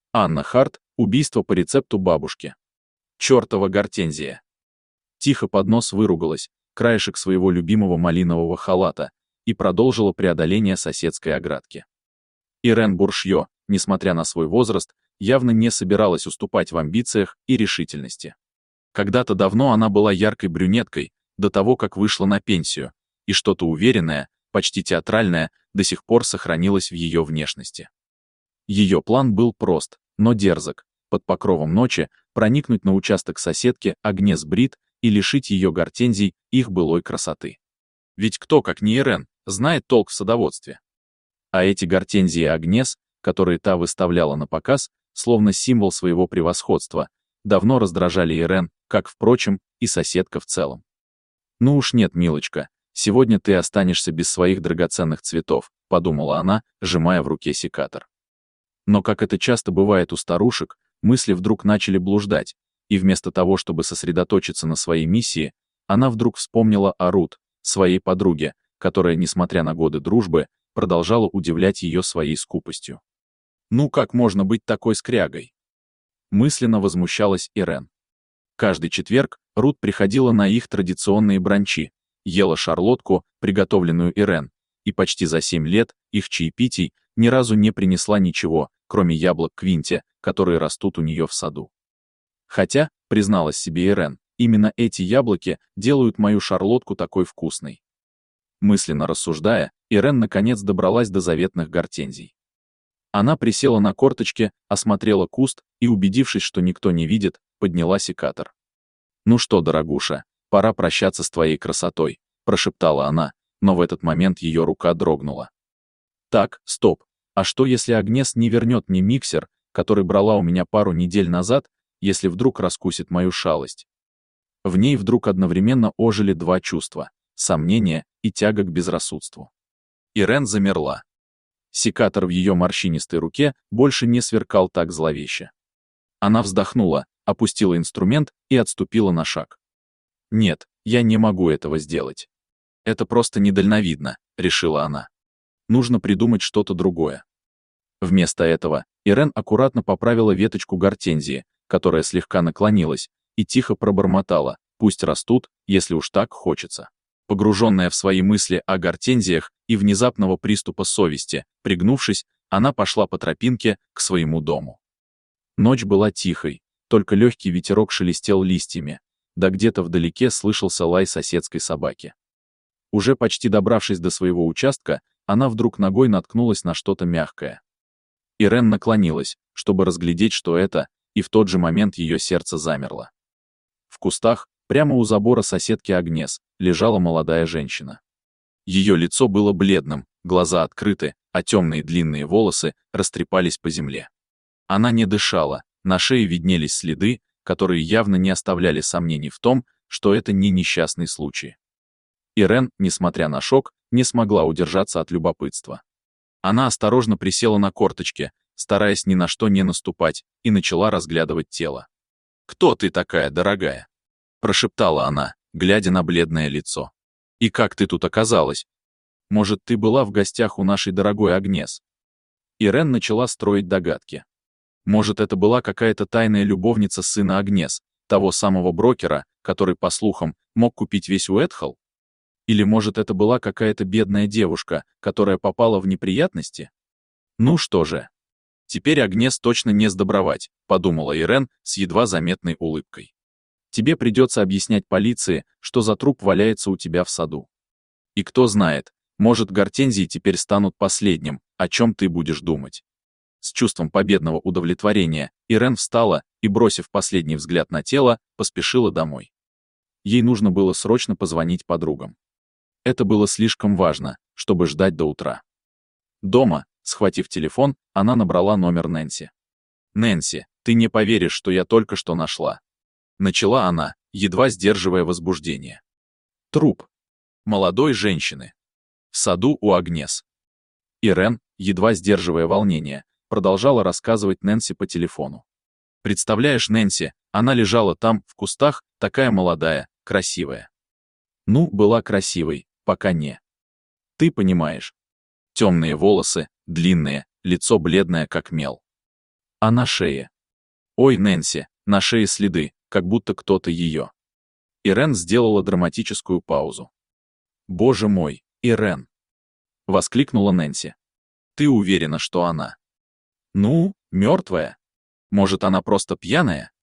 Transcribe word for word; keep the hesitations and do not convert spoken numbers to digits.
Анна Харт. Убийство по рецепту бабушки. Чёртова гортензия. Тихо под нос выругалась, краешек своего любимого малинового халата, и продолжила преодоление соседской оградки. Ирен Буршьё, несмотря на свой возраст, явно не собиралась уступать в амбициях и решительности. Когда-то давно она была яркой брюнеткой, до того, как вышла на пенсию, и что-то уверенное, почти театральное, до сих пор сохранилось в ее внешности. Ее план был прост, но дерзок: под покровом ночи проникнуть на участок соседки Агнес Брит и лишить ее гортензий их былой красоты. Ведь кто, как не Ирен, знает толк в садоводстве? А эти гортензии Агнес, которые та выставляла на показ, словно символ своего превосходства, давно раздражали Ирен, как, впрочем, и соседка в целом. «Ну уж нет, милочка, сегодня ты останешься без своих драгоценных цветов», — подумала она, сжимая в руке секатор. Но, как это часто бывает у старушек, мысли вдруг начали блуждать, и вместо того, чтобы сосредоточиться на своей миссии, она вдруг вспомнила о Рут, своей подруге, которая, несмотря на годы дружбы, продолжала удивлять ее своей скупостью. Ну как можно быть такой скрягой? Мысленно возмущалась Ирен. Каждый четверг Рут приходила на их традиционные бранчи, ела шарлотку, приготовленную Ирен, и почти за семь лет их чаепитий ни разу не принесла ничего, кроме яблок Квинте, которые растут у нее в саду. Хотя, призналась себе Ирен, именно эти яблоки делают мою шарлотку такой вкусной. Мысленно рассуждая, Ирен наконец добралась до заветных гортензий. Она присела на корточки, осмотрела куст и, убедившись, что никто не видит, подняла секатор. «Ну что, дорогуша, пора прощаться с твоей красотой», — прошептала она, но в этот момент ее рука дрогнула. «Так, стоп, а что если Агнес не вернет мне миксер, который брала у меня пару недель назад, если вдруг раскусит мою шалость?» В ней вдруг одновременно ожили два чувства — сомнение и тяга к безрассудству. Ирен замерла. Секатор в ее морщинистой руке больше не сверкал так зловеще. Она вздохнула, опустила инструмент и отступила на шаг. «Нет, я не могу этого сделать. Это просто недальновидно», — решила она. «Нужно придумать что-то другое». Вместо этого Ирен аккуратно поправила веточку гортензии, которая слегка наклонилась, и тихо пробормотала: «Пусть растут, если уж так хочется». Погруженная в свои мысли о гортензиях и внезапного приступа совести, пригнувшись, она пошла по тропинке к своему дому. Ночь была тихой, только легкий ветерок шелестел листьями, да где-то вдалеке слышался лай соседской собаки. Уже почти добравшись до своего участка, она вдруг ногой наткнулась на что-то мягкое. Ирен наклонилась, чтобы разглядеть, что это, и в тот же момент ее сердце замерло. В кустах, прямо у забора соседки Агнес, лежала молодая женщина. Ее лицо было бледным, глаза открыты, а темные длинные волосы растрепались по земле. Она не дышала, на шее виднелись следы, которые явно не оставляли сомнений в том, что это не несчастный случай. Ирен, несмотря на шок, не смогла удержаться от любопытства. Она осторожно присела на корточки, стараясь ни на что не наступать, и начала разглядывать тело. «Кто ты такая, дорогая?» — прошептала она, глядя на бледное лицо. «И как ты тут оказалась? Может, ты была в гостях у нашей дорогой Агнес?» Ирен начала строить догадки. Может, это была какая-то тайная любовница сына Агнес, того самого брокера, который, по слухам, мог купить весь Уэтхолл? Или, может, это была какая-то бедная девушка, которая попала в неприятности? Ну что же. Теперь Агнес точно не сдобровать, подумала Ирен с едва заметной улыбкой. Тебе придется объяснять полиции, что за труп валяется у тебя в саду. И кто знает, может, гортензии теперь станут последним, о чем ты будешь думать. С чувством победного удовлетворения Ирен встала и, бросив последний взгляд на тело, поспешила домой. Ей нужно было срочно позвонить подругам. Это было слишком важно, чтобы ждать до утра. Дома, схватив телефон, она набрала номер Нэнси. «Нэнси, ты не поверишь, что я только что нашла». Начала она, едва сдерживая возбуждение. Труп молодой женщины. В саду у Агнес. Ирен, едва сдерживая волнение, продолжала рассказывать Нэнси по телефону. «Представляешь, Нэнси, она лежала там, в кустах, такая молодая, красивая». Ну, была красивой, пока не. Ты понимаешь. Темные волосы, длинные, лицо бледное, как мел. А на шее? Ой, Нэнси, на шее следы, как будто кто-то ее. Ирен сделала драматическую паузу. «Боже мой, Ирен!» — воскликнула Нэнси. «Ты уверена, что она?» «Ну, мертвая? Может, она просто пьяная?»